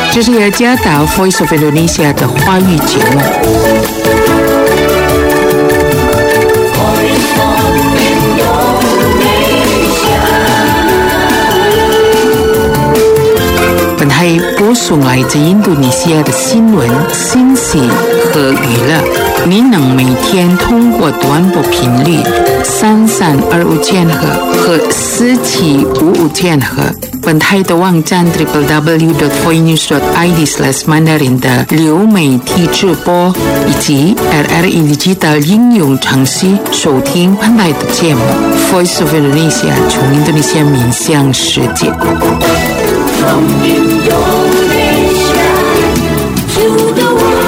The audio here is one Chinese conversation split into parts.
这是雅加达 Voice of Indonesia 的华语节目。本台播送来自印度尼西亚的新闻、信息和娱乐。您能每天通过短波频率3325千赫和4755千赫，本台的网站 www.voinews.id/mandarin 的流媒体直播，以及 RRI Digital 应用程序收听本台的节目 Voice of Indonesia 从印度尼西亚面向世界。From Indonesia to the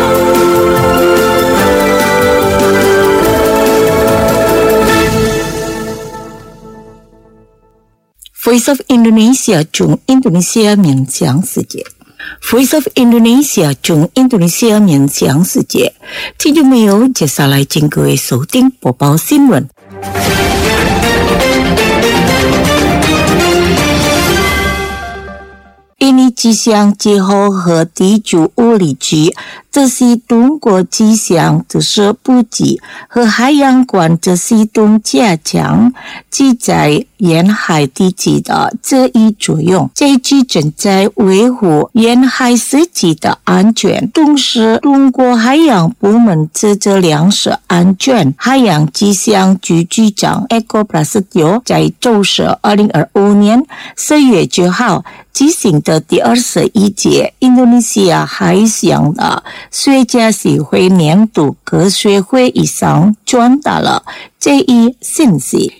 world.Voice of Indonesia 从印度尼西亚面向世界。Voice of Indonesia 从印度尼西亚面向世界。听众朋友，接下来请各位收听播报新闻。印尼气象气候和地质物理局，这是通过气象知识普及和海洋馆这系统加强其在沿海地区的这一作用。这局正在维护沿海司机的安全，同时通过海洋部门职责粮食安全。海洋气象局局长 Eko Prasetyo 在周四2025年4月9号举行的第21届印度尼西亚海洋的学家协会年度科学会议上传达了这一信息。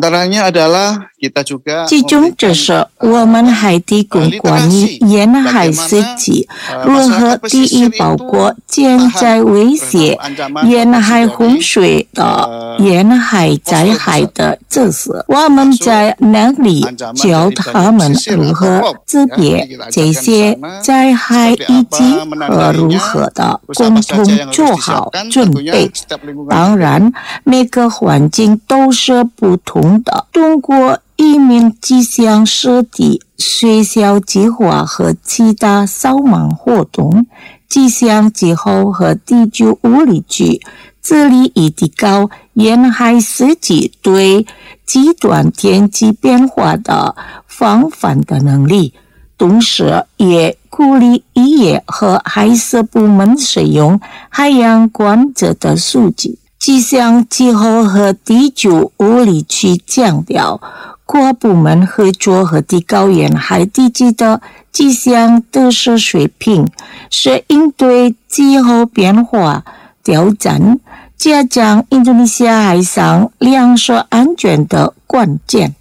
其中就是我们还提供关于沿海设计如何第一包括潜在威胁沿海洪水的沿海灾害的知识。我们在那里教他们如何识别这些灾害以及和如何的共同做好准备。当然每个环境都是不同的，通过移民气象设计、学校计划和其他扫盲活动，气象气候和地质物理局致力于提高沿海司机对极端天气变化的防范的能力，同时也鼓励渔业和海事部门使用海洋观测的数据。气象气候和地质物理局强调，跨部门合作和提高沿海地区的气象知识水平，是应对气候变化挑战、加强印度尼西亚海上粮食安全的关键。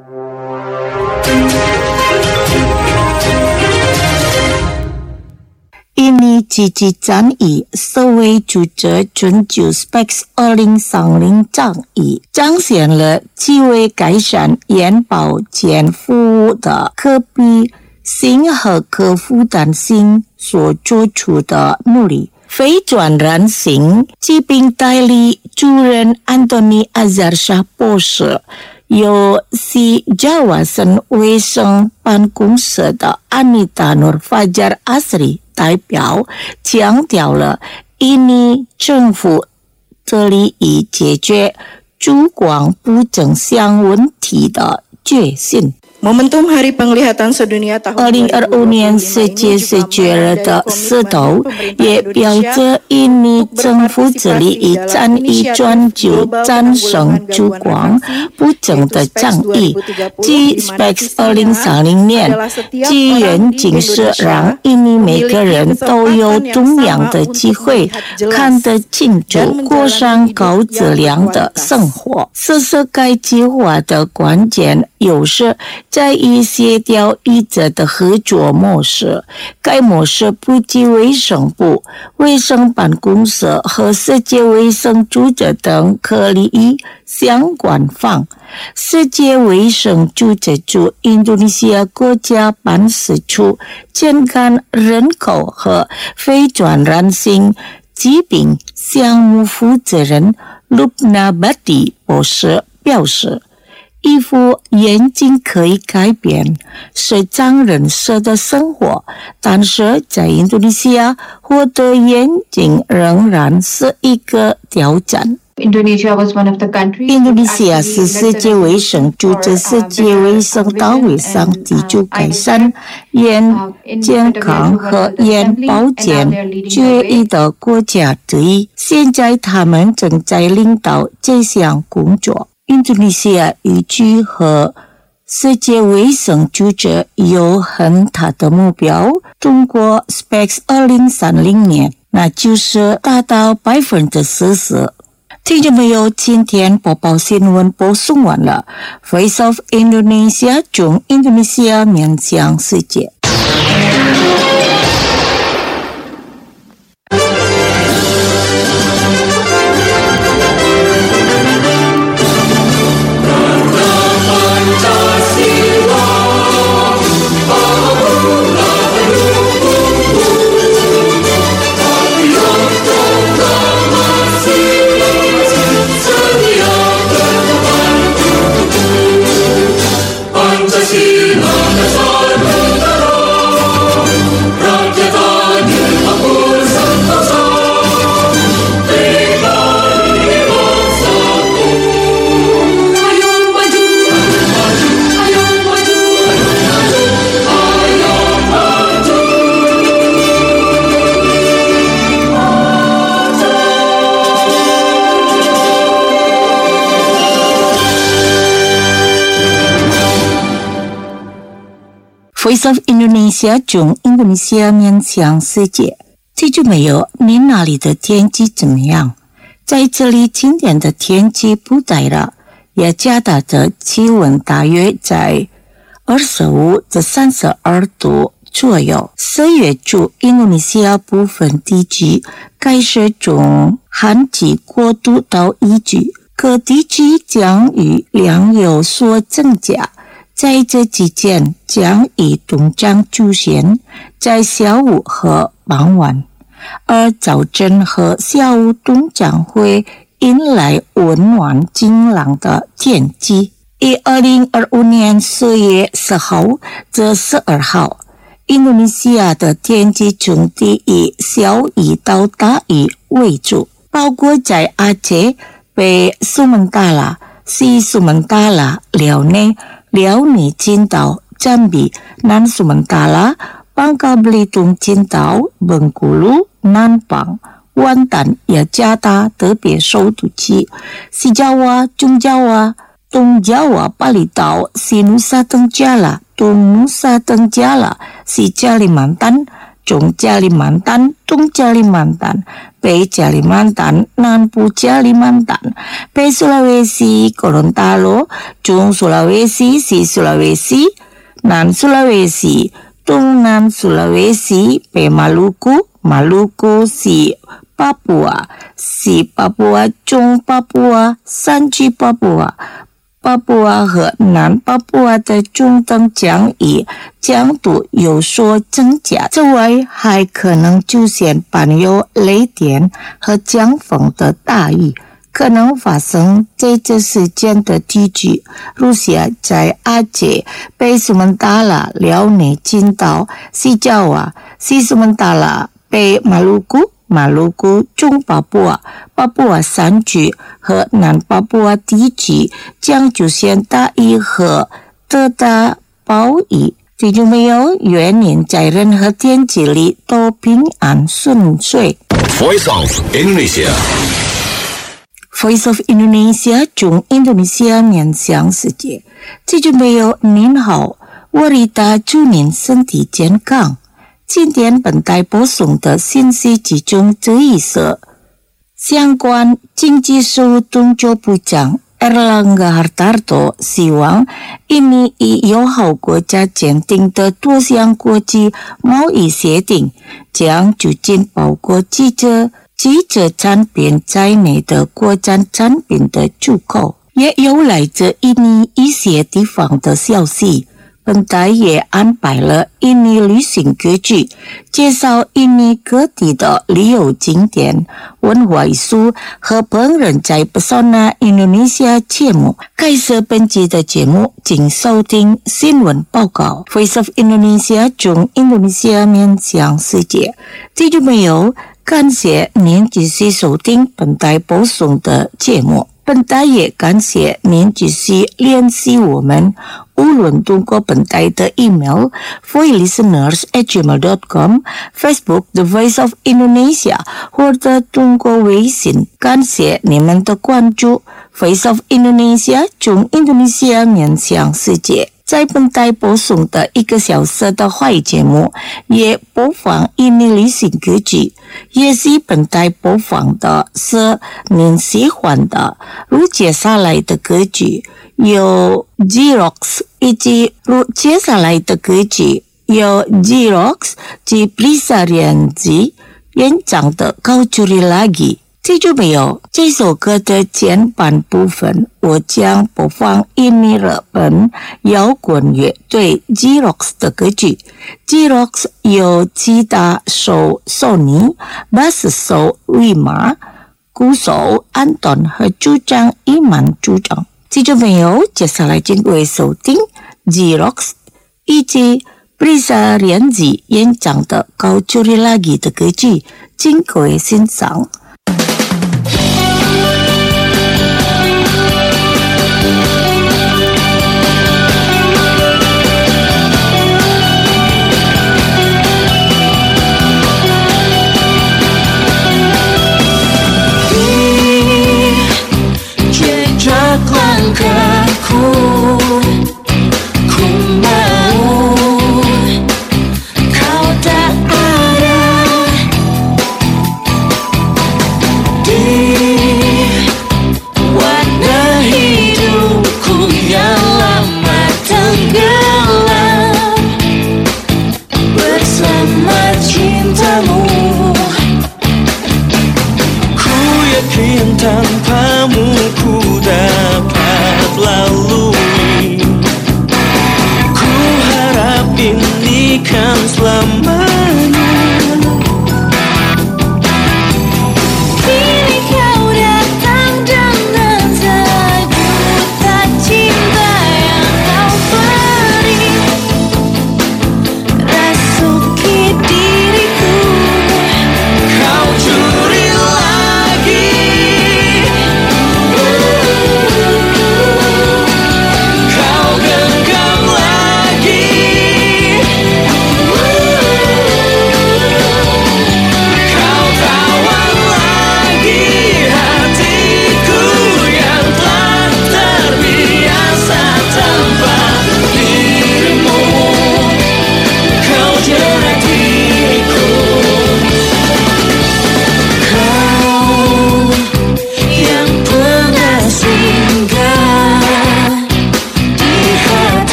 印尼积极参与社会组织全球 SPEX 2030倡议，彰显了既为改善眼保健服务的可比性和可负担性所做出的努力。非传染性疾病代理主任安东尼·阿扎沙博士由西加瓦省卫生办公室的安妮塔·努尔法加尔阿斯里代表强调了印尼政府致力于解决主管不正向问题的决心。Momentum Hari Penglihatan Sedunia tahun 2025年世界视觉日的势头，也标志印尼政府致力于参与全球战胜主管不正的倡议。即 SPEX 2030年，其愿景是让印尼每个人都有同样的机会，看得清楚，过上高质量的生活。实施该计划的关键有时在于协调一者的合作模式。该模式不及卫生部、卫生办公室和世界卫生组织等可利益相关方。世界卫生组织驻印度尼西亚国家办事处健康人口和非传染性疾病项目负责人Lubna Bhatti博士表示， 一副眼睛可以改变是张人设的生活，但是在印度尼西亚获得眼睛仍然是一个挑战。 Indonesia was one of the countries. 印度尼西亚是世界卫生组织世界卫生大会上提出改善眼健康和眼保健决议的国家之一。现在他们正在领导这项工作。印度尼西亚预计和世界卫生组织有很大的目标，通过 SPECS 2030年，那就是达到40%。听众朋友，今天播报新闻播送完了。Voice of Indonesia 从印度尼西亚面向世界。Voice of Indonesia 从印度尼西亚面向世界。记住没有？你那里的天气怎么样？在这里今天的天气不太热，雅加达的气温大约在25至32度左右。4月初，印度尼西亚部分地区开始从旱季过渡到雨季，各地区降雨量有所增加。在这期间，将以东将出现在下午和傍晚，而早晨和下午东将会迎来温暖晴朗的天气。以2025年4月10号至12号，印度尼西亚的天气总体以小雨到大雨为主，包括在阿切、北苏门答腊、西苏门答腊、辽内、辽宁金岛、占比、南苏门答腊、邦加布里东金岛、本古鲁、南邦、湾丹、雅加达特别首都区、西爪哇、中爪哇、东爪哇、巴厘岛、西努沙登加拉、东努沙登加拉、西加里曼丹、中加里曼丹、东加里曼丹、北加里曼丹、南部加里曼丹、北苏拉维西、哥伦达罗、中苏拉维西、西苏拉维西、南苏拉维西、东南苏拉维西、北马鲁古、马鲁古西、巴布亚、西巴布亚、中巴布亚、山区巴布亚、巴布亚和南巴布亚的中等降雨强度有所增加，此外还可能出现伴有雷电和强风的大雨，可能发生在这时间的地区，如下在阿切、北苏门答腊、辽宁金岛、西爪哇、西苏门答腊、北马鲁古、马鲁古、中巴布亚、巴布亚山区和南巴布亚地区将出现大雨和特大暴雨。听众朋友，愿您在任何天气里都平安顺遂。 Voice of Indonesia。 Voice of Indonesia 从印度尼西亚面向世界。听众朋友，您好，我丽达祝您身体健康。今天本台播送的信息集中这一是相关经济事务动作部长 Erlangga Hartarto 希望印尼与友好国家签订的多项国际贸易协定将促进包括汽车产品在内的国产产品的出口。也有来自印尼一些地方的消息， 本台也安排了印尼旅行歌剧，介绍印尼各地的旅游景点、文化艺术和烹饪在 Pesona Indonesia 节目。开始本集的节目，请收听新闻报告。Voice of Indonesia 从印度尼西亚面向世界。听众朋友，感谢您继续收听本台播送的节目。本台也感谢您继续联系我们，无论通过本台的 email voicelisteners@gmail.com、Facebook The Voice of Indonesia， 或者通过微信。感谢你们的关注。Voice of Indonesia 从印度尼西亚面向世界。在本台播送的1个小时的华语节目，也播放印尼旅行歌剧，也是本台播放的是您喜欢的。如接下来的歌剧有 Xerox， 以及如接下来的歌剧有 Xerox 及 Prisa Rianzi 演唱的高距离lagi。记住没有？这首歌的前半部分，我将播放印尼日本摇滚乐队 Xerox 的歌曲。Xerox 由吉他手索尼、贝斯手瑞玛、鼓手安顿和主唱伊曼主唱。记住没有？接下来请各位收听 Xerox 以及 Prisa Rianzi 演唱的高距离lagi 的歌曲，请各位欣赏。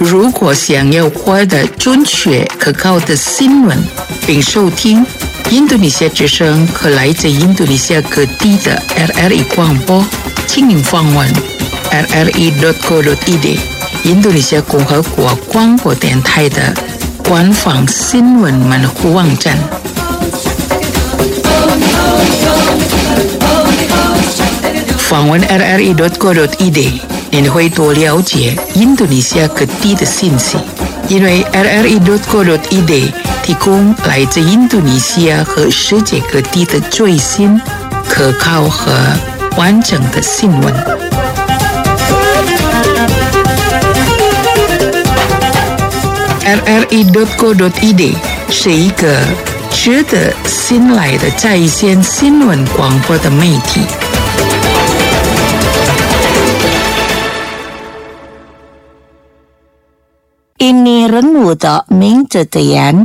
如果想要获得准确可靠的新闻，并收听印度尼西亚之声和来自印度尼西亚各地的 RRI 广播，请您访问 rri.co.id 印度尼西亚共和国广播电台的官方新闻门户网站。访问 rri.co.id， 您会多了解印度尼西亚各地的信息，因为 rri.co.id 提供来自印度尼西亚和世界各地的最新、可靠和完整的新闻。rri.co.id 是一个值得信赖的在线新闻广播的媒体。 Ini renu的名字的人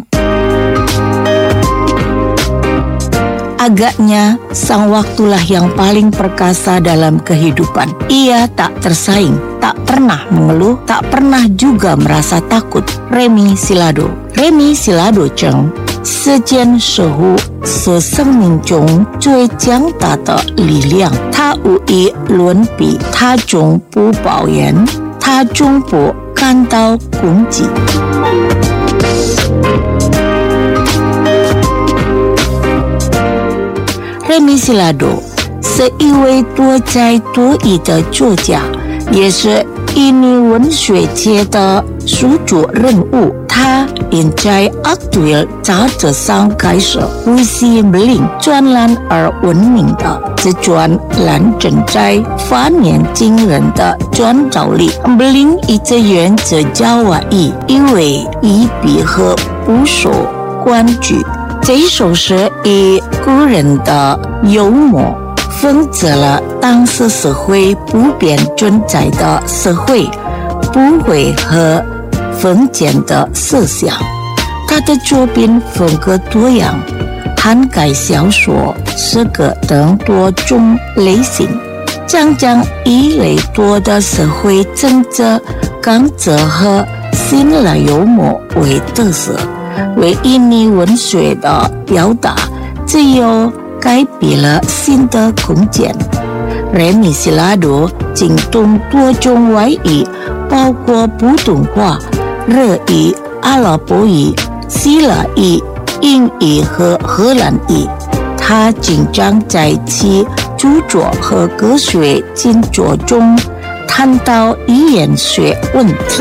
Agaknya sang waktulah yang paling perkasa dalam kehidupan. Ia tak tersaing, tak pernah mengeluh, tak pernah juga merasa takut. Remi Silado 中时间守护是生命中最强大的力量，它无以伦比，它从不抱怨，它从不感到攻击。Remi Silado 是一位多才多艺的作家，也是印尼文学界的数主人物。他因在 Aktual 杂志上开设Puisi Beling 专栏而闻名的，这专栏正在发现惊人的创造力。Beling 一直源自Jawa语，因为以笔和部首冠句。这首诗以个人的幽默讽刺了当时社会普遍存在的社会不会和封建的思想。他的作品风格多样，涵盖小说、诗歌等多种类型，讲一类多的社会政治、刚直和辛辣幽默为特色。为印尼文学的表达只有开辟了新的空间。Remi Silado 精通多种外语，包括普通话、日语、阿拉伯语、希腊语、英语和荷兰语。他经常在其著作和科学进作中探讨语言学问题。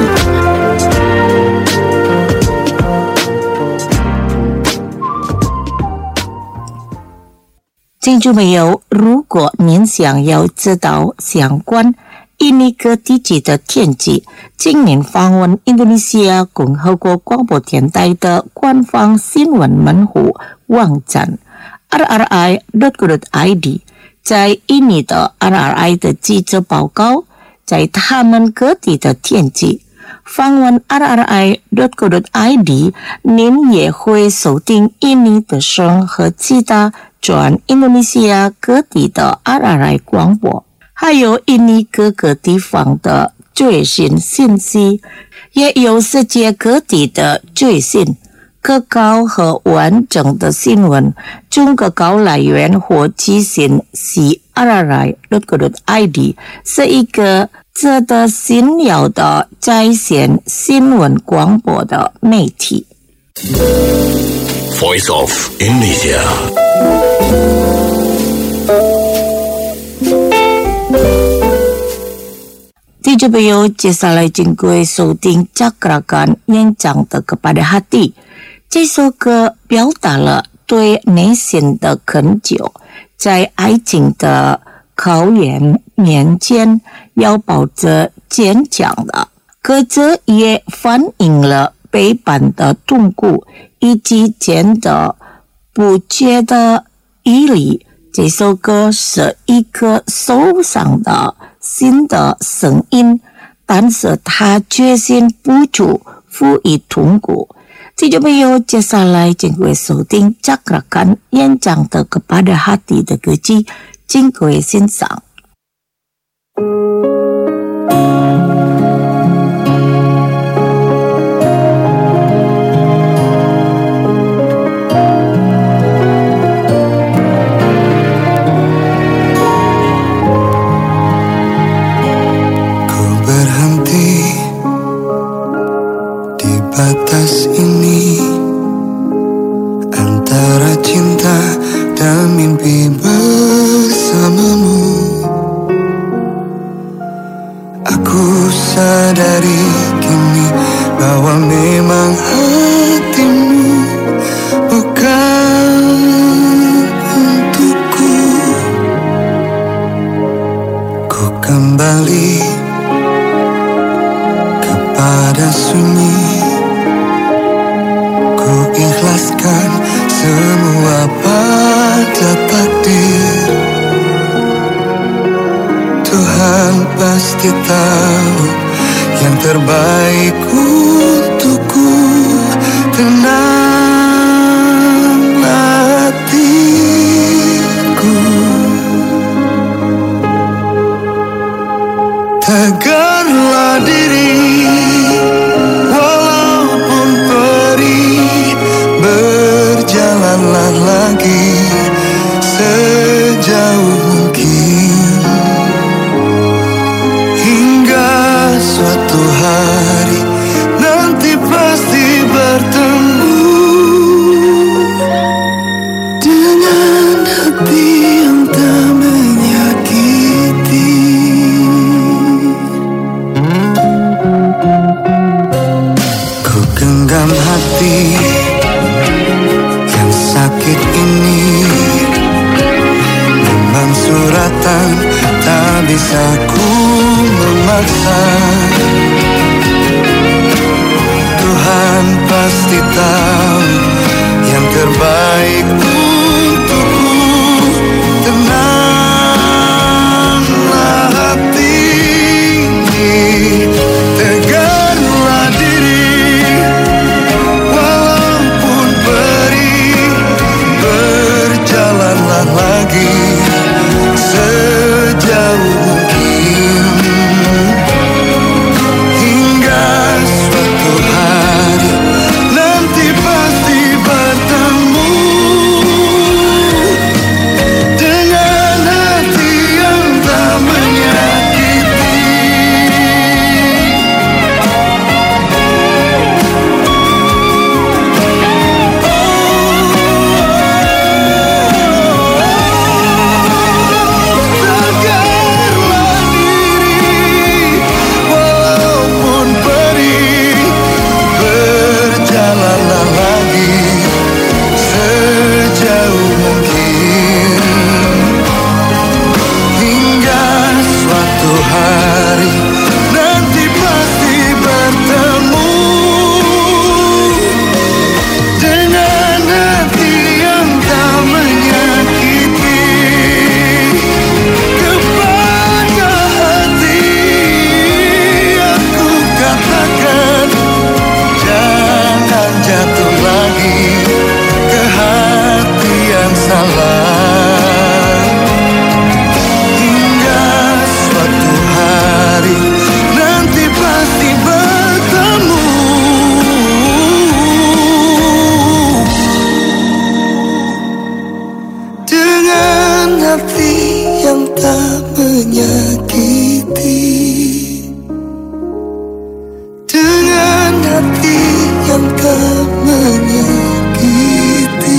听众朋友，如果您想要知道相关印尼各地区的天气，请您访问印度尼西亚共和国广播电台的官方新闻门户网站 rri.co.id， 在印尼的 RRI 的记者报告，在他们各地的天气。访问 rri.co.id， 您也会收听印尼的声和其他全印度尼西亚各地的 RRI 广播，还有印尼各个地方的最新信息，也有世界各地的最新、可靠和完整的新闻。中可靠来源或资讯是 rri.co.id， 是一个值得信赖的在线新闻广播的媒体。 Voice of Indonesia。 听众朋友，接下来请各位收听 Cakrakan 演讲的Kepada Hati。这首歌表达了对内心的恳求，在爱情的考验面前要保持坚强的。歌词也反映了背叛的痛苦以及间的不觉的毅力。这首歌是一个受伤的新的声音，但是他决心不住赋予痛苦。听众朋友，接下来请各位收听 Cakrakan 演讲的Kepada Hati的歌曲，请各位欣赏。 sadari kini bahwa memang hatimu bukan untukku. Ku kembali kepada sunyi, ku ikhlaskan semua pada takdir. Tuhan pasti tahu yang terbaik untukku. Tenanglah hatiku, tegarlah diri, walaupun perih. Berjalanlah lagi sejauh mungkin, hingga suatu hari nanti pasti bertemu dengan hati yang tak menyakiti. Ku genggam hati yang sakit ini, memang suratan tak bisa ku memaksa. Tuhan pasti tahu yang terbaik untukku. Tenanglah hati ini, tegarlah diri, walaupun perih. Berjalanlah lagi sejauh mungkin, hingga suatu hari nanti pasti bertemu dengan hati yang tak menyakiti. Tegarlah diri, walaupun perih. Berjalanlah lagi sejauh mungkin, hingga suatu hari nanti pasti bertemu dengan hati yang tak menyakiti. Kepada hati aku katakan, jangan jatuh lagi ke hati yang salah, hingga suatu hari nanti pasti bertemu dengan hati yang tak menyakiti. Dengan hati yang tak menyakiti.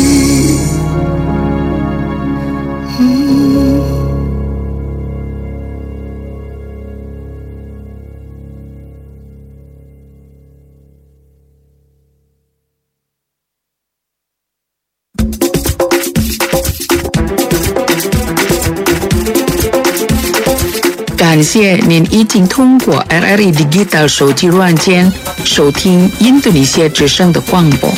感谢您已经通过 RRI Digital 手机软件收听印度尼西亚之声的广播。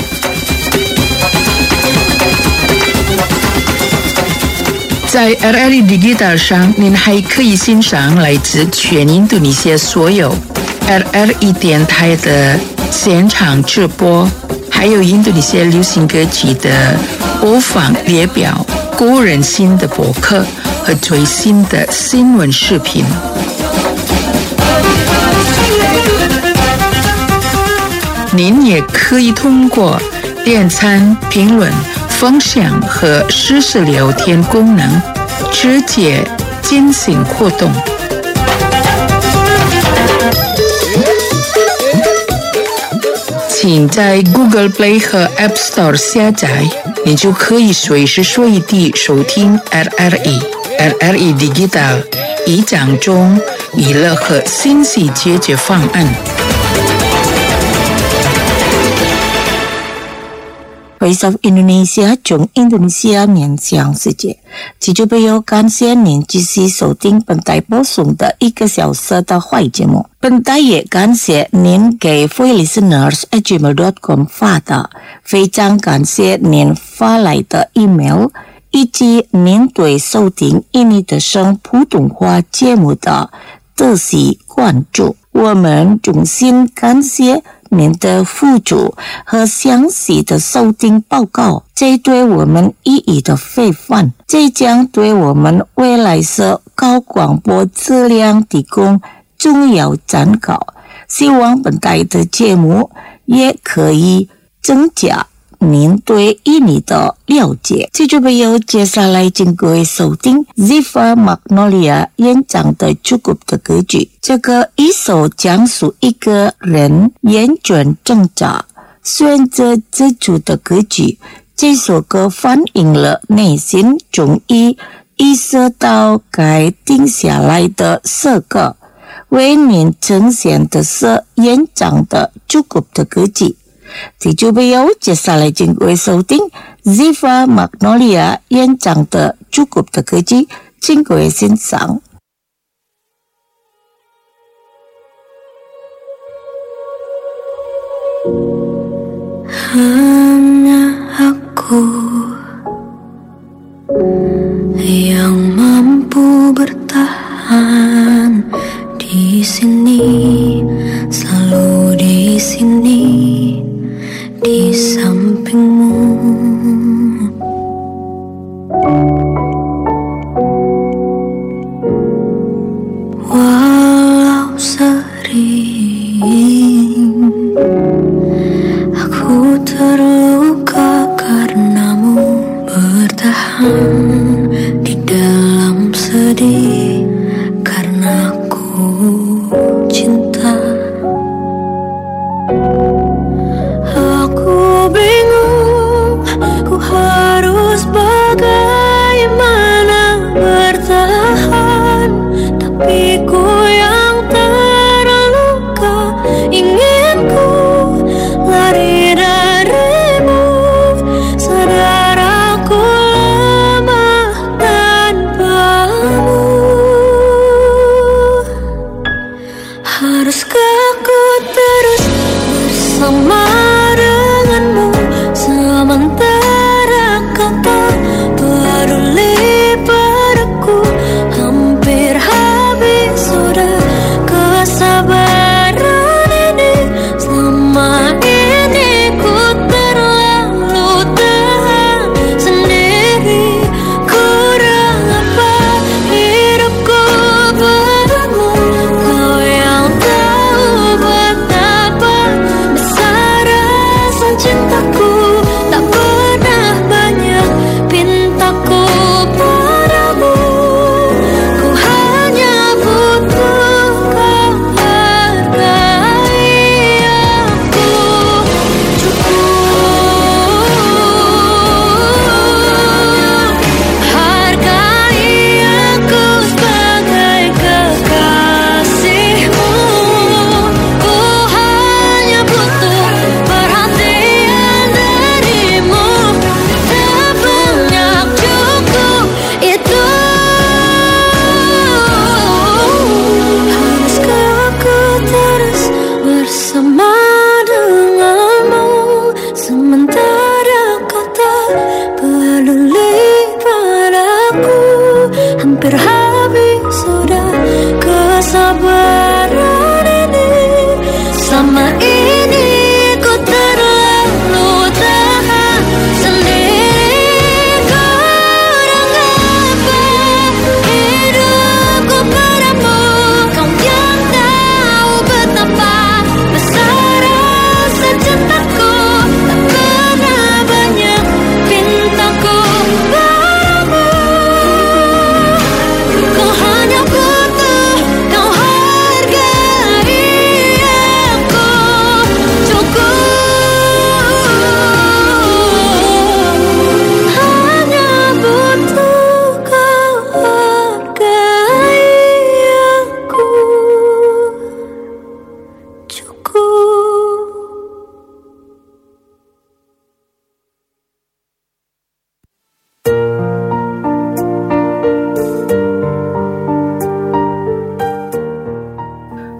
在 RRI Digital 上，您还可以欣赏来自全印度尼西亚所有 RRI 电台的现场直播，还有印度尼西亚流行歌曲的播放列表、个人新的博客和最新的新闻视频。您也可以通过点赞、评论、分享和实时聊天功能直接进行互动。请在 Google Play 和 App Store 下载，你就可以随时随地收听 RRI Digital 一讲中娱乐和信息解决方案。 Voice of Indonesia 从印度尼西亚面向世界，这就被有感谢您继续收听本台播送的1个小时的坏节目。本台也感谢您给 voicelisteners@gmail.com 发的，非常感谢您发来的 email， 以及您对收听印尼的声普通话节目的仔细关注。我们衷心感谢您的付出和详细的收听报告，这对我们意义的非凡，这将对我们未来的高广播质量提供重要参考。希望本台的节目也可以增加您对印尼的了解。这就没有接下来请各位收听 Ziva Magnolia 演讲的主角的歌曲。这个一首讲述一个人厌倦挣扎选择自主的歌曲。这首歌反映了内心终于意识到该定下来的时刻。为您呈现的是演讲的主角的歌曲。这就没有接下来请各位收听 Ziva Magnolia 演讲的主角的歌曲，请各位欣赏。 Hanya aku yang mampu bertahan di sini, selalu di sini, di sampingmu. Walau sering aku terluka karenamu, bertahan di dalam sedih karena aku cinta. Aku bingung, ku harus bagaimana bertahan, tapi ku yang terluka, ingin ku lari darimu, sadar aku lemah tanpamu. Haruskah ku terus bersama denganmu sementara kau tak peduli padaku? Hampir habis sudah kesabaran ini, selama ini ku terlalu tahan sendiri. Kurang apa hidupku padamu, kau yang tahu betapa besar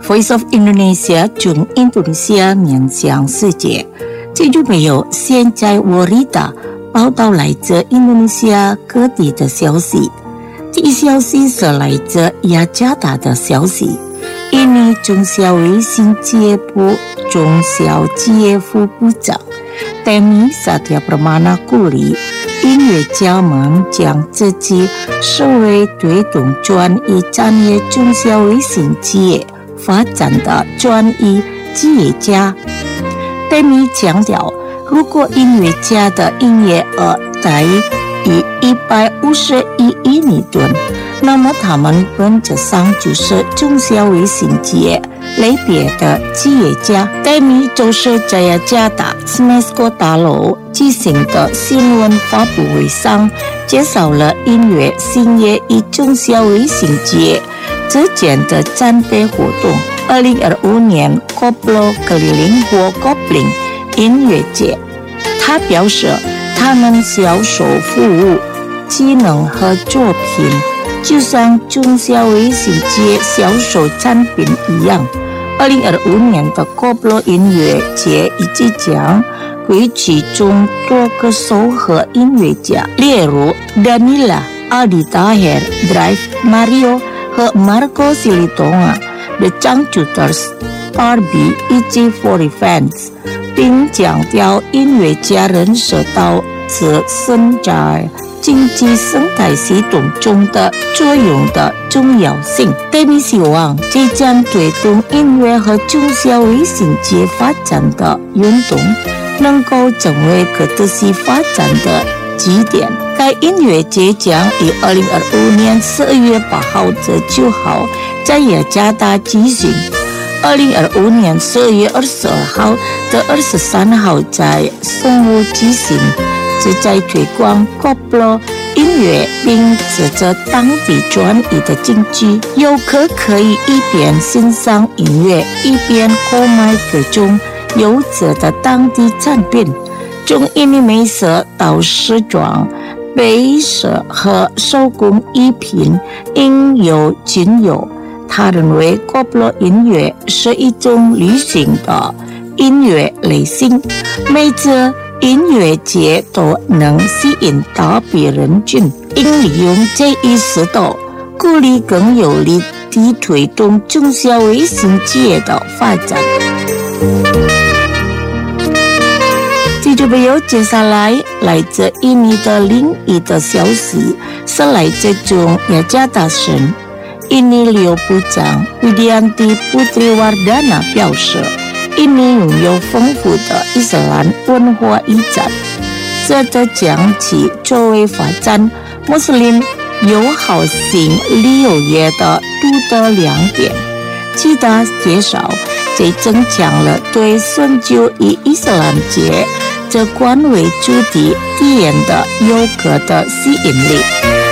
Voice of Indonesia 从印度尼西亚面向世界。这就没有现在Warita报道来自印度尼西亚各地的消息。第一消息是来自雅加达的消息，印尼中小微信企业部中小企业副部长Temi Satya Permana鼓励音乐家们将自己视为推动专一产业中小微型企业发展的专一企业家。Temi 强调，如果音乐家的营业额大于151亿美元，那么他们本质上就是中小微型企业类别的企业家。Temi 就是在雅加达 SMESCO 大楼举行的新闻发布会上介绍了音乐兴业与中小微型企业之间的战备活动。2025年 Koplo keliling World Kopling 音乐节，他表示他们销售服务、技能和作品就像中小微型企业销售产品一样。2025年的 Koplo 音乐节以及将会其中多个首贺音乐家，例如 Danila、Aldi Taher、Drive、Mario 和 Marco Silitonga、The Changcuters、Barbie 以及 For Fans， 并强调音乐家人受到此生在经济生态系统中的作用的重要性。Temi 希望这将推动音乐和中小微型企业发展的运动能够成为可持续发展的基点。该音乐节将于2025年12月8号至9号在雅加达举行，2025年12月22号至23号在圣屋举行，旨在推广 Koplo 音乐并支持当地专业的经济。游客可以一边欣赏音乐，一边购买各种优质的当地产品，从印尼美食到时装、配饰和手工艺品，应有尽有。他认为 Koplo 音乐是一种旅行的音乐类型，每次音乐节都能吸引大批人群，应利用这一时代，鼓励更有力地推动中小微型企业的发展。这就没有接下来自印尼的另一个消息，是来自中雅加达省。印尼旅游部长 Widianti Putriwardana 表示，印尼拥有丰富的伊斯兰文化遗产，这将其作为发展穆斯林友好型旅游业的独特亮点。其他介绍，这增强了对顺就以伊斯兰节这观为主题体验的游客的吸引力。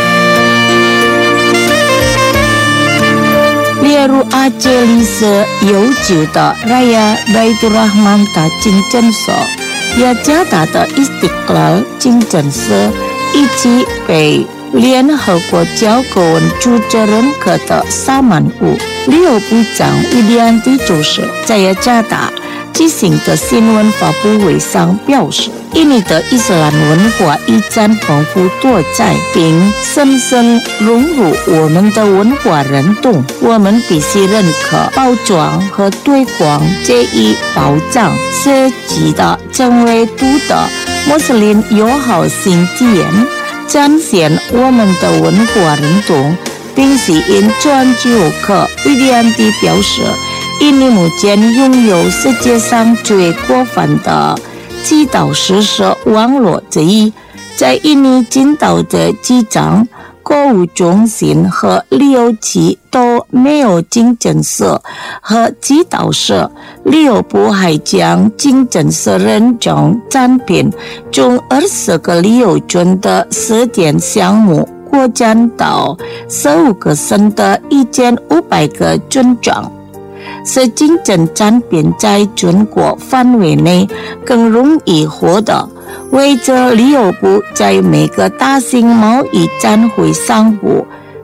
例如阿杰里斯悠久的 Raya Baitur Rahman 的清真寺、雅加达的 Istiqlal 清真寺，以及被联合国教科文组织认可的萨满舞。旅游部长Widianti就是在雅加达举行的新闻发布会上表示，印尼的伊斯兰文化遗产丰富多彩，并深深融入我们的文化认同。我们必须认可、包装和推广这一保障，使其的成为独特穆斯林友好型体验，彰显我们的文化认同，并吸引专机游客。Widianti表示，印尼目前拥有世界上最广泛的祈祷实施网络之一，在印尼近岛的机场、购物中心和旅游区都没有清真寺和祈祷室。旅游部还将清真寺认证产品从20个旅游村的试点项目扩展到15个省的1500个村庄，使清真产品在全国范围内更容易获得。为着旅游部在每个大型贸易展会上部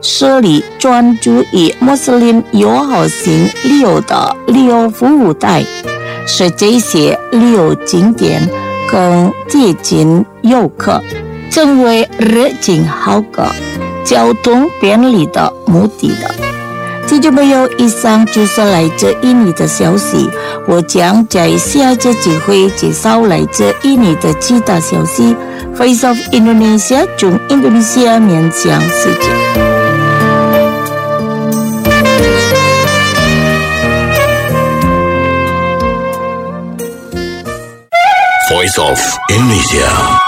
设立专注于穆斯林友好型旅游的旅游服务带，使这些旅游景点更接近游客，成为热情好客、交通便利的目的的。听众朋友，以上就是来自印尼的消息，我将在下一次机会介绍来自印尼的其他消息。Voice of Indonesia 从印度尼西亚面向世界。 Voice of Indonesia.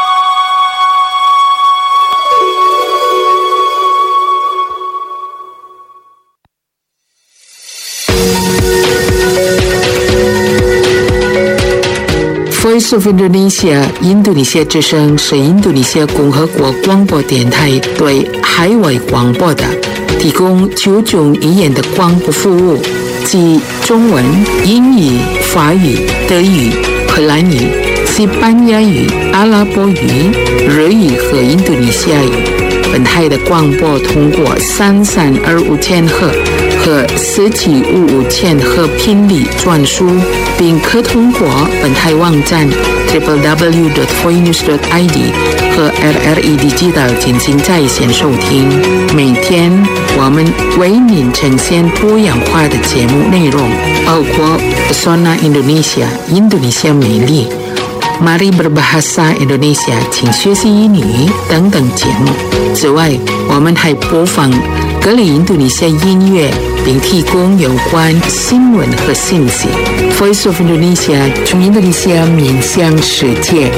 Voice of Indonesia 印度尼西亚之声是印度尼西亚共和国广播电台对海外广播的提供9种语言的广播服务，即中文、英语、法语、德语、荷兰语、西班牙语、阿拉伯语、日语和印度尼西亚语。本台的广播通过3325千赫和4755千赫频率转输，并可通过本台网站 www.voinews.id 和 RRI Digital 进行在线收听。每天我们为您呈现多样化的节目内容，包括 Pesona Indonesia 印度尼西亚美丽、Mari Berbahasa Indonesia 请学习英语等等节目。此外，我们还播放各类印度尼西亚音乐，并提供有关新闻和信息。Voice of Indonesia 从印度尼西亚面向世界。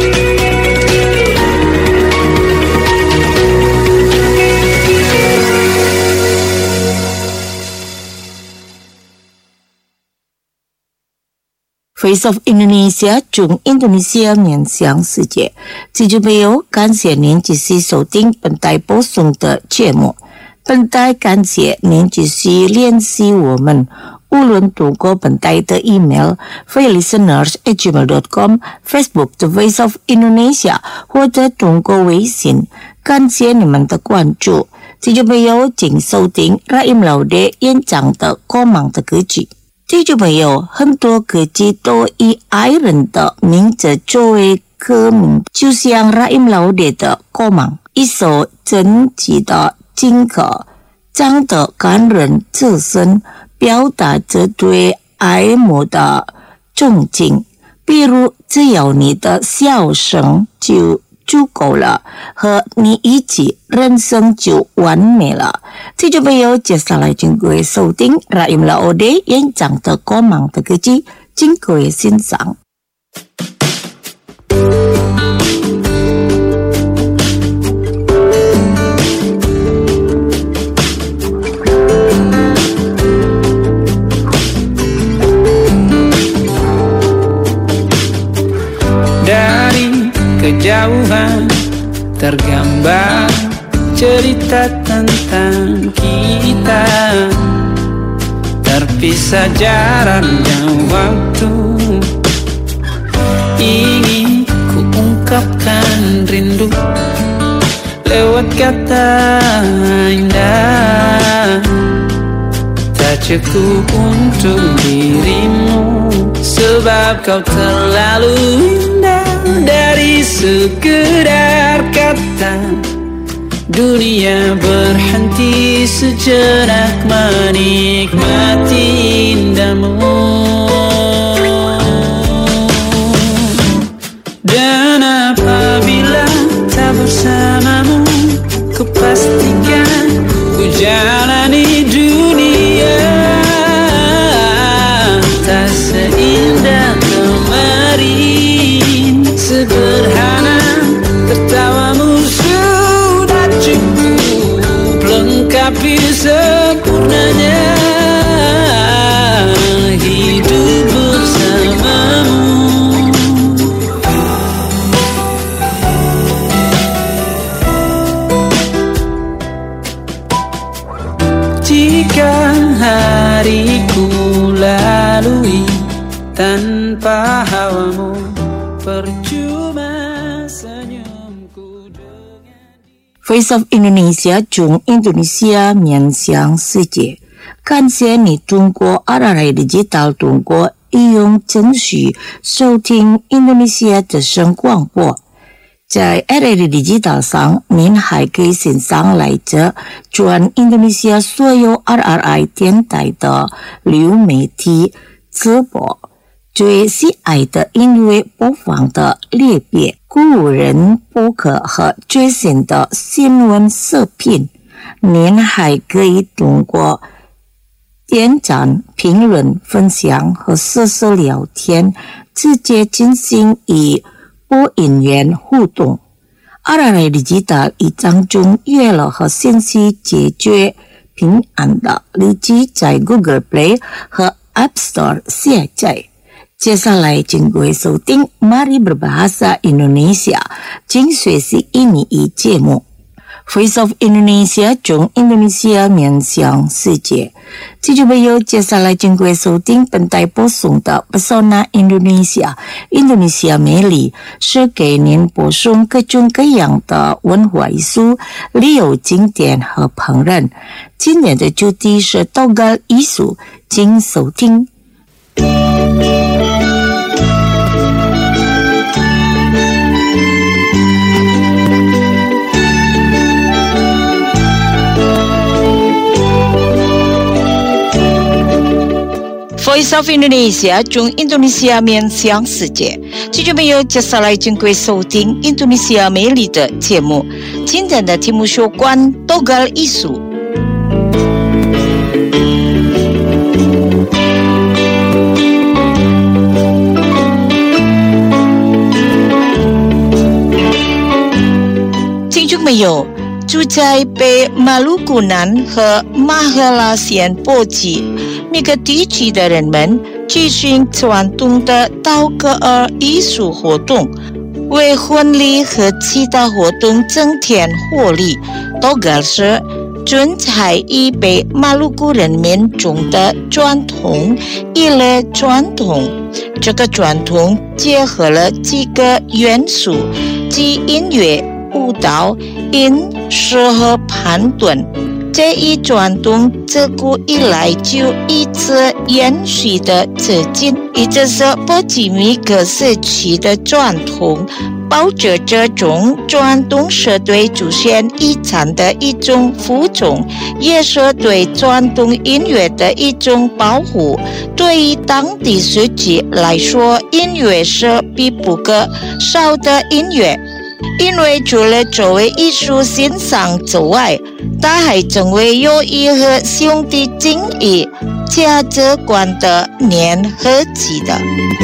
Voice of Indonesia 从印度尼西亚面向世界。听众朋友，感谢您继续收听本台播送的节目。本台感谢您继续联系我们，无论通过本台的 email voicelisteners@gmail.com、Facebook The Voice of Indonesia 或者通过微信。感谢你们的关注。听众朋友，请收听 Rahim Laude 演讲的光芒的歌曲。听众朋友，很多歌曲都以爱人的名字作为歌名，就像 Rahim Laude 的光芒，一首真挚的情歌，唱得感人至深，表达着对爱慕的崇敬。比如，只要你的笑声就足够了，和你一起，人生就完美了。听众朋友，接下来请各位收听 Rahim Laude 演讲的光芒的歌曲，请各位欣赏。 Dari kejauhan tergambar cerita tentang kita, terpisah jarak dan waktu. Ingin ku ungkapkan rindu lewat kata indah, tak cukup untuk dirimu sebab kau terlalu indah. Dari sekedar kata dunia berhenti sejenak menikmati indahmu. Dan apabila tak bersamamu, ku pastikan ku jalani dunia tak seindah kemarin. Sederhana tertawamu sudah cukup lengkapi sempurnanya hidup bersamamu. Jika hariku lalui tanpa hawamu, percuma senyumku dengan Voice of Indonesia 从印度尼西亚面向世界，感谢你通过RRI Digital 通过应用程序收听印度尼西亚之声广播。在 RRI Digital 上，您还可以欣赏来自全印度尼西亚所有 RRI 电台的流媒体直播。最喜爱的音乐播放的列表、古人播客和最新的新闻视频，您还可以通过点赞、评论、分享和实时聊天，直接进行与播音员互动。RRI Digital 已将中娱乐和信息解决平安的立即在 Google Play 和 App Store 下载。接下来请各位收听 Mari Berbahasa Indonesia 请学习印尼语节目 Voice of Indonesia 从印度尼西亚面向世界。听众朋友，接下来请各位收听本台播送的 Pesona Indonesia 印度尼西亚美丽，是给您播送各种各样的文化艺术、旅游景点和烹饪。今年的主题是Togal艺术，请收听。Voice of Indonesia 从印度尼西亚面向世界，听众朋友，接下来请各位收听印度尼西亚美丽的节目。今天的题目是关 Togal 艺术。听众朋友，住在北马鲁古南和马赫拉县波及每个地区的人们举行传统的道格尔艺术活动，为婚礼和其他活动增添活力。Togal 是存在于北马鲁古人民中的传统一类传统，这个传统结合了几个元素，即音乐、舞蹈、饮食和判断。这一传统自古以来就一直延续的至今，也就是波及每个时期的传统，保持这种传统是对祖先遗产的一种服从，也是对传统音乐的一种保护。对于当地时期来说，音乐是必不可少的音乐，因为除了作为艺术欣赏之外，它还成为有益和兄弟情谊价值观的粘合剂的。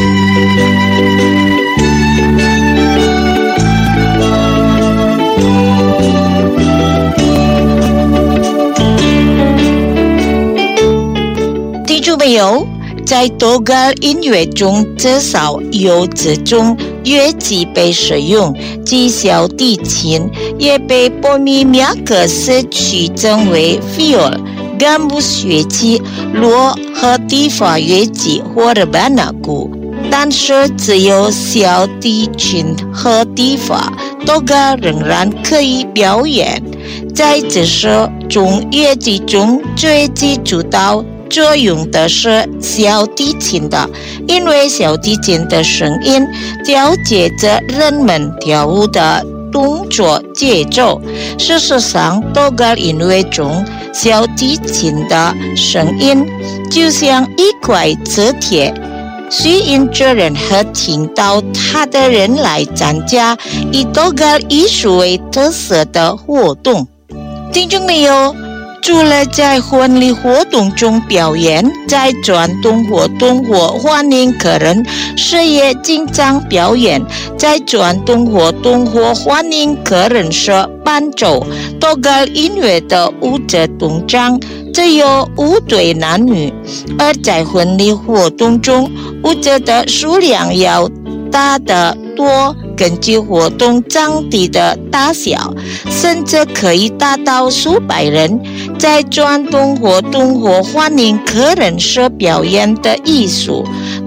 听众朋友，在Togal音乐中，至少有这种乐器被使用，即小提琴也被波米每个时区称为 fiol、gambus 乐器、锣和地法乐器或者巴纳鼓。但是只有小提琴和地法Togal仍然可以表演。在这些种乐器中，最起主导作用的是小提琴的，因为小提琴的声音调节着人们跳舞的动作节奏。事实上，Togal音乐中小提琴的声音就像一块磁铁，吸引着人和听到它的人来参加以Togal艺术为特色的活动。听众朋友，除了在婚礼活动中表演，在传统活动或欢迎客人时也经常表演。在传统活动或欢迎客人时伴奏Togal音乐的舞者登场，只有5对男女；而在婚礼活动中，舞者的数量要大得多，根据活动场地的大小，甚至可以达到数百人。在传统活动或欢迎客人时表演的艺术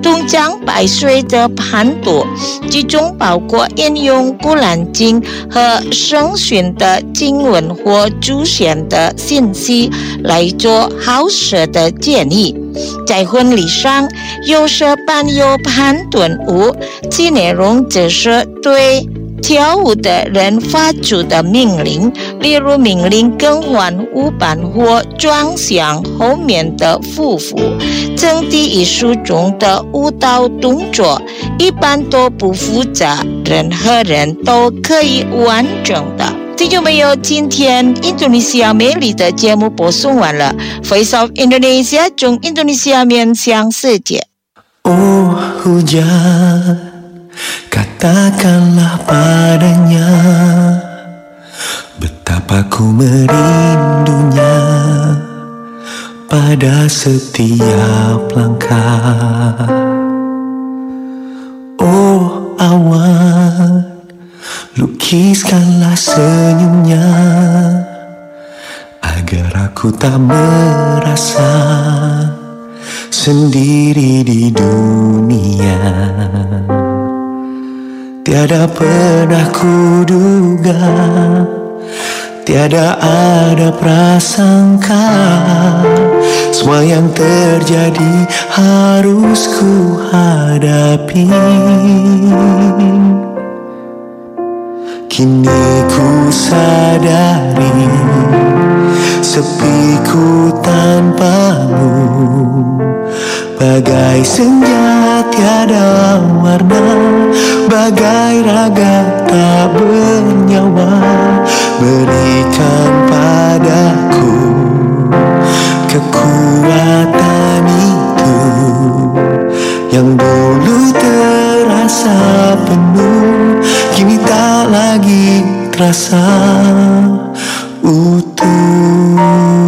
东江百岁的盘朵，其中包括引用古兰经和圣训的经文或祖先的信息来做好事的建议。在婚礼上，有时伴有盘顿舞，其内容只是对跳舞的人发出的命令，例如命令更换舞伴或转向后面的夫妇。整体艺术中的舞蹈动作一般都不复杂，任何人都可以完成的。听众朋友，今天印度尼西亚美丽的节目播送完了。Voice of Indonesia 从印度尼西亚面向世界。 Oh hujan, katakanlah padanya betapa ku merindunya pada setiap langkah. Oh awan, lukiskanlah senyumnya agar aku tak merasa sendiri di dunia. Tiada pernah kuduga, tiada ada prasangka, semua yang terjadi harus ku hadapi. Kini ku sadari, sepiku tanpamu bagai senja tiada warna, bagai raga tak bernyawa. Berikan padaku kekuatan itu yang dulu terasa penuh, kini tak lagi terasa utuh.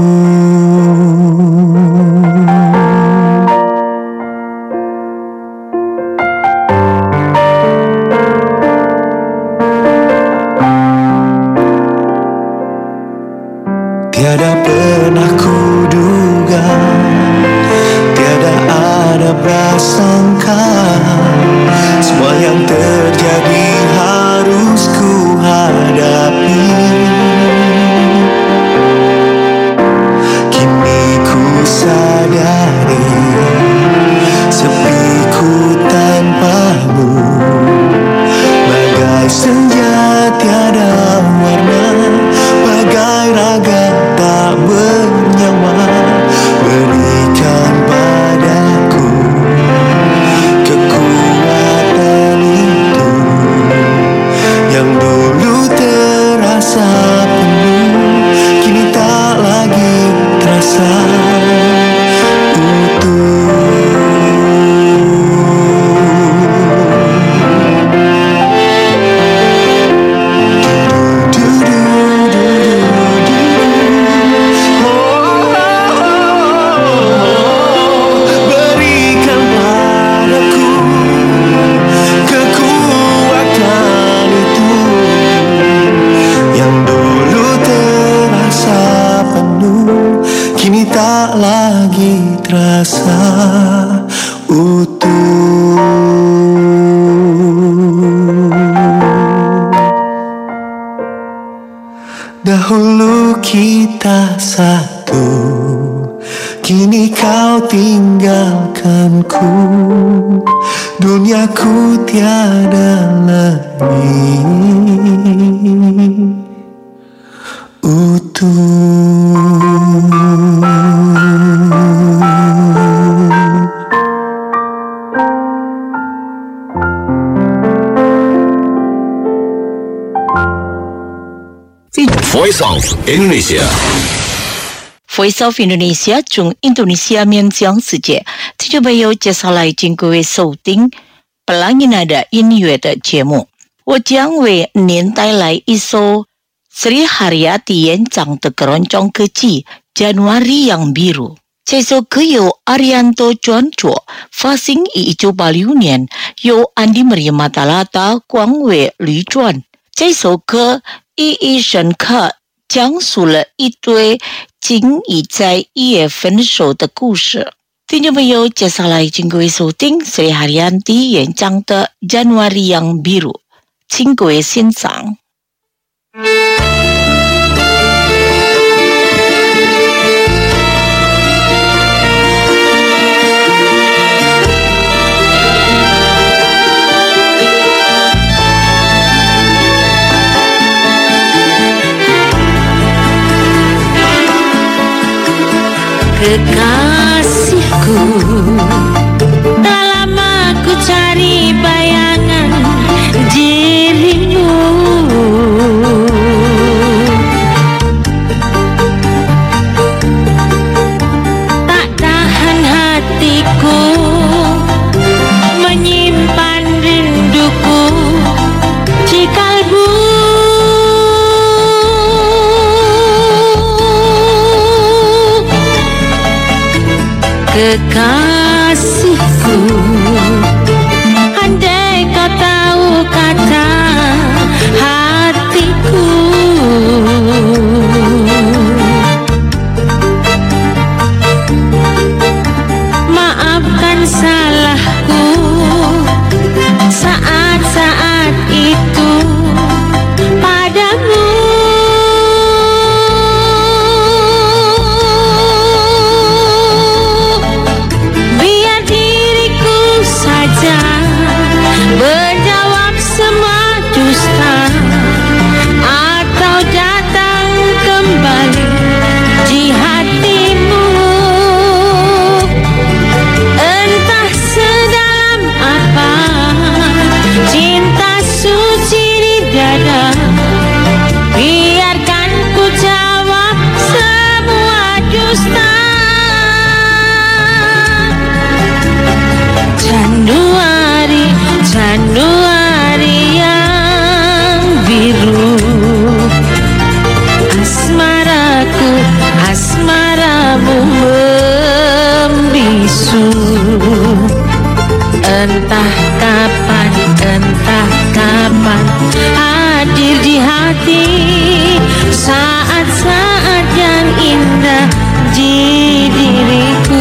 Tiada pernah kuduga, tiada ada prasangka, semua yang terjadi harus ku hadapi. Kini ku sadari, sepiku tanpamu bagai senja tiada warna, bagai raga tak bernyawa. Berikan padaku kekuatan itu yang dulu terasa penuh, kini tak lagi terasa utuh. Terasa utuh. Dahulu kita satu, kini kau tinggalkanku, duniaku tiada lagi utuh. Voice of Indonesia. Voice of Indonesia 从印度尼西亚面向世界。听众朋友，接下来请各位收听布朗尼娜的音乐的节目。我将为您带来一首 Sri Haryati 演唱的keroncong kecil Januari yang Biru。这首歌由 Arianto 创作，发行于1986年，由 Andi Meriamathalata 广为流传。这首歌意义深刻，讲述了一对情侣在1月分手的故事。 听众朋友，接下来请各位收听 Sri Haryanti 演唱的《Januari yang Biru》，请各位欣赏。 Kekasihku, tak lama ku cari bayangan dirimu. Tak tahan hatiku menyimpan rinduku di kalbu. Kekasihku, andai kau tahu kata hatiku, maafkan salahku saat-saat itu padamu. Menjawab semua dusta atau datang kembali di hatimu. Entah sedalam apa cinta suci di dada, biarkan ku jawab semua dusta. Januari yang biru, asmaraku, asmaramu membisu. Entah kapan hadir di hati saat-saat yang indah di diriku.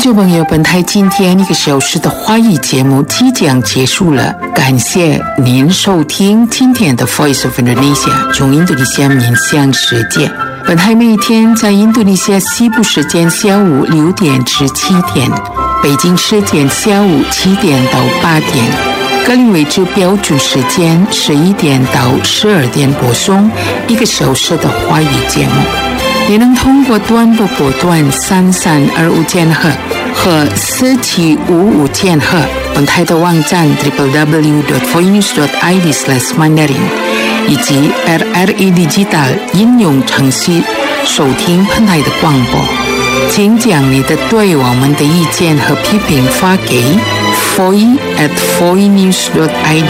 众朋友，本台今天1个小时的华语节目即将结束了，感谢您收听今天的 Voice of Indonesia 从印度尼西亚面向世界。本台每天在印度尼西亚西部时间下午6点至7点，北京时间下午7点到8点，格林威治标准时间11点到12点播送1个小时的华语节目。也能通过短波波段3325千赫和4755千赫，本台的网站 www.voinews.id/mandarin 以及 RRI Digital 应用程序收听本台的广播。请将你的对我们的意见和批评发给 foi@voinews.id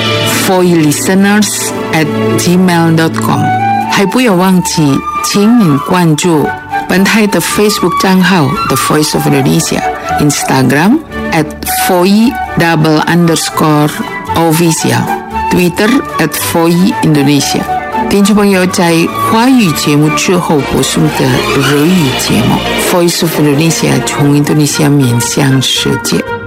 foilisteners@gmail.com。还不要忘记，请您关注本台的 Facebook 账号 The Voice of Indonesia， Instagram @foi__official， Twitter @foiindonesia。听众朋友，在华语节目之后播送的日语节目 Voice of Indonesia 从印度尼西亚面向世界。